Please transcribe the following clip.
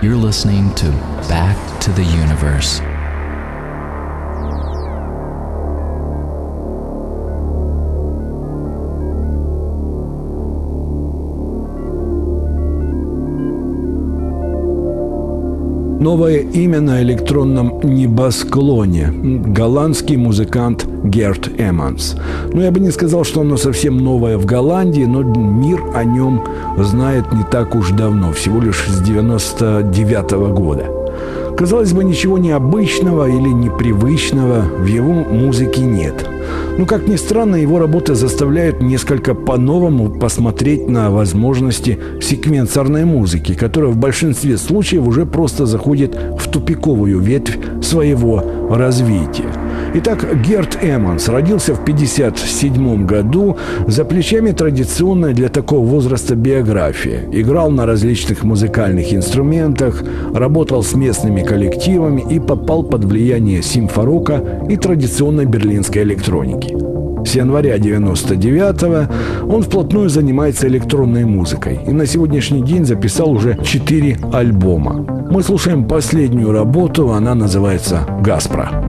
You're listening to Back to the Universe. Новое имя на электронном небосклоне – голландский музыкант Герт Эмманс. Но я бы не сказал, что оно совсем новое в Голландии, но мир о нем знает не так уж давно, всего лишь с 99-го года. Казалось бы, ничего необычного или непривычного в его музыке нет. Но, как ни странно, его работы заставляют несколько по-новому посмотреть на возможности секвенсорной музыки, которая в большинстве случаев уже просто заходит в тупиковую ветвь своего развития. Итак, Герт Эмманс родился в 1957 году, за плечами традиционная для такого возраста биография. Играл на различных музыкальных инструментах, работал с местными коллективами и попал под влияние симфорока и традиционной берлинской электроники. С января 1999-го он вплотную занимается электронной музыкой и на сегодняшний день записал уже 4 альбома. Мы слушаем последнюю работу, она называется «Гаспро».